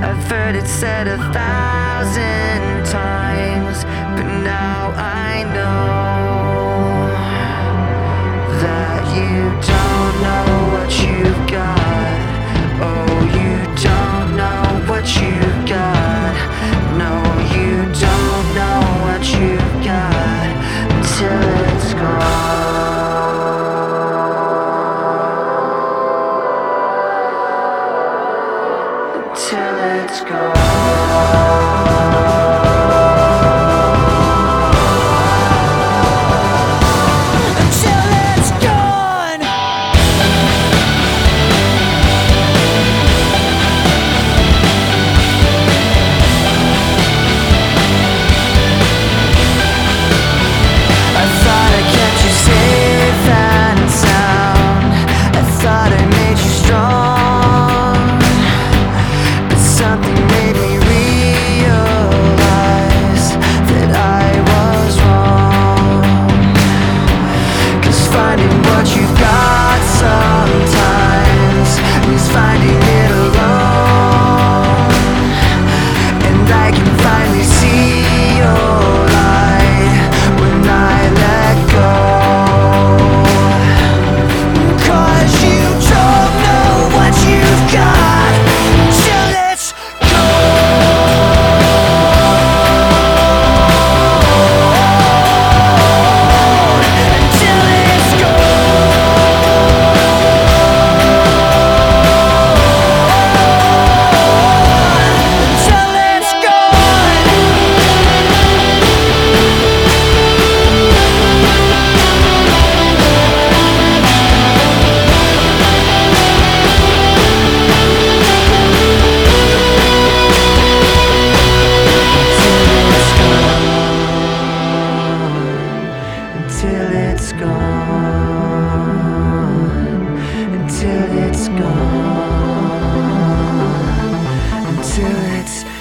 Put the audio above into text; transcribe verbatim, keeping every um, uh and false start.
I've heard it said a thousand times, but now I know that you don't know what you've got. Oh, you don't know what you've got. No, you don't know what you've got until it's gone. Till it's gone. Until it's gone, until it's gone, until it's